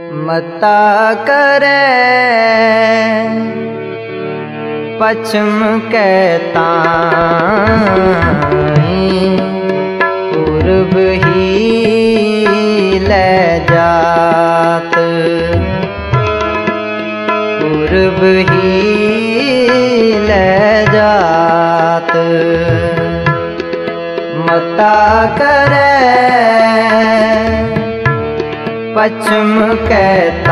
मता करे पश्चिम के ताईं पूर्व ही ले जात, पूर्व ही ले जात। मता करे पश्चिम के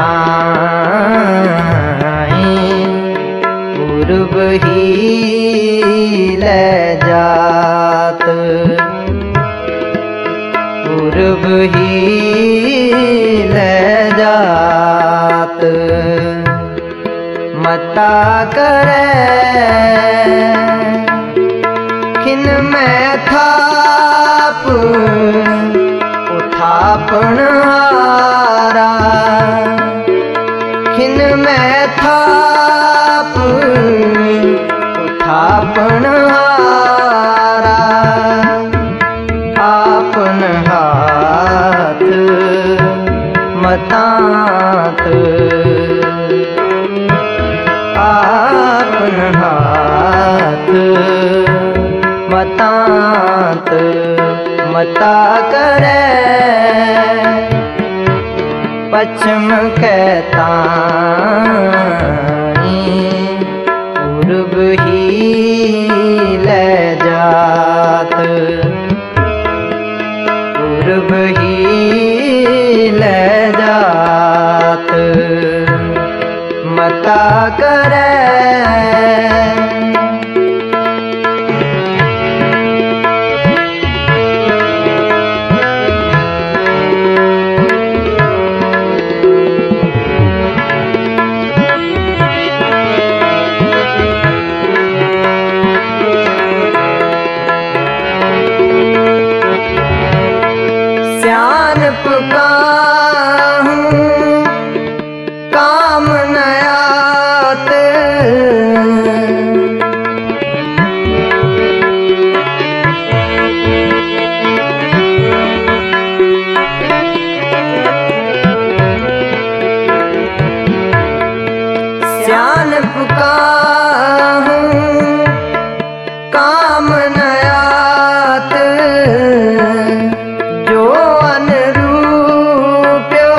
ताईं पूर्व ही ले जात, पूर्व ही ले जात। मता करे खिन में थाप उठापन हारा, खिन में थाप उठापन हारा। आपन हाथ मतात, आपन हाथ मतात। मता करे पश्चिम के ताईं पूर्व ही ले जात, पूर्व ही ले जात। मता करे काम नयात, श्यान पुकाहूं काम नयात। जो अनुरूप्यो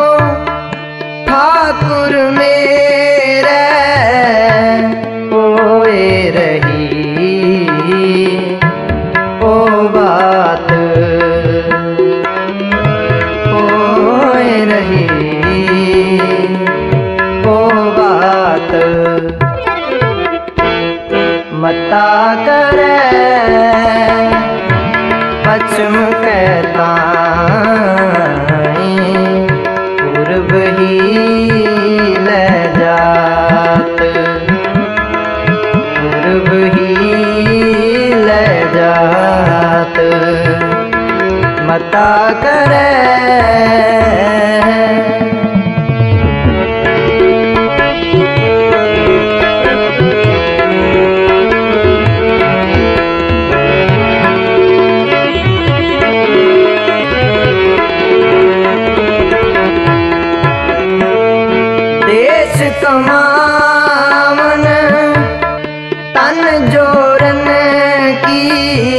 ठाकुर मेरे होए रही ओ बात, होए रही ओ बात। मता करे पश्चिम के ताईं पूर्व ही ले जात, पूर्व ही ले जात। मता करे कमावन तन जोरन की,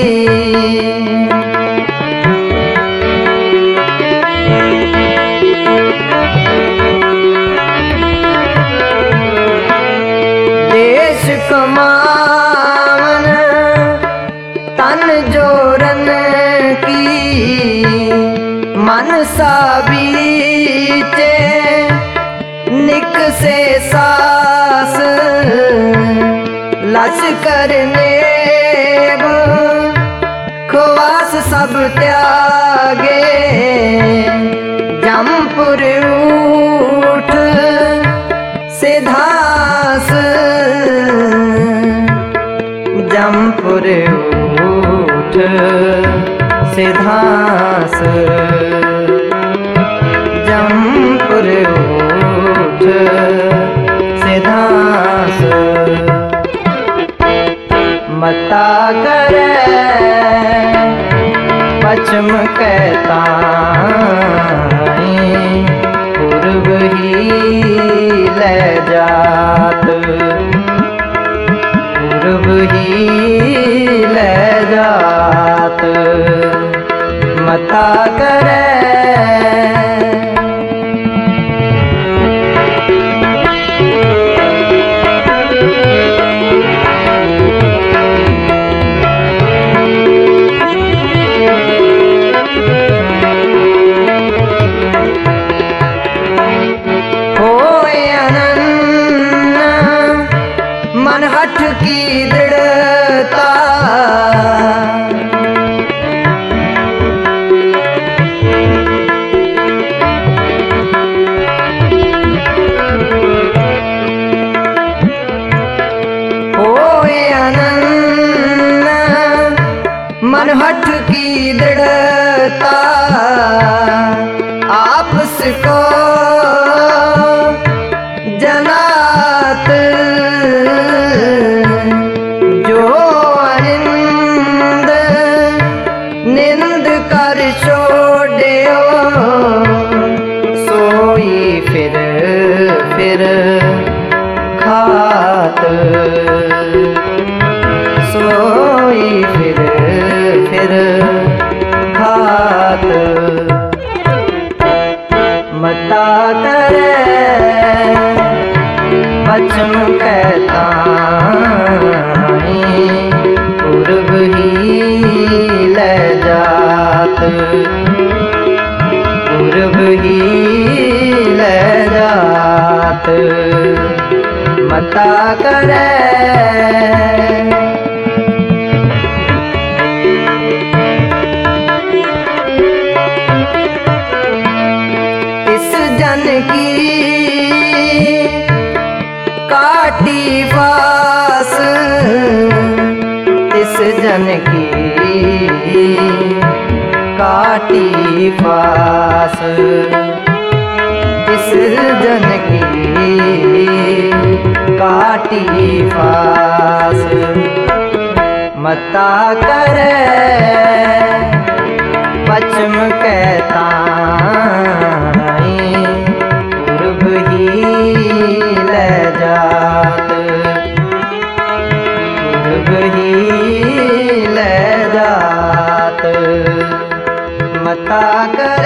देश कमावन तन जोरन की। मनसा बीचे निक से सास लश्कर नेब खुवास सब त्यागे। जमपुर उठ सिधास, जमपुर उठ सिधास। जमपुर उठ सिधास। मता करे पश्चिम के ताईं पूर्व मता करे। मन हठ की दृढ़ता होए अनन्य, मन हठ की दृढ़ता आपस को जनात निंद कर छोड़ो सोई फिर खात, सोई फिर खात। मता करे पश्चिम कहता पूर्व ही ले जात, पूर्व ही ले जात। मता करे इस जन की काटी फास, इस जन की काटी फास, इस जन की काटी फास। मता करे पश्चिम कहता पूर्व ही ले जात, पूर्व ही ले जात। मता करे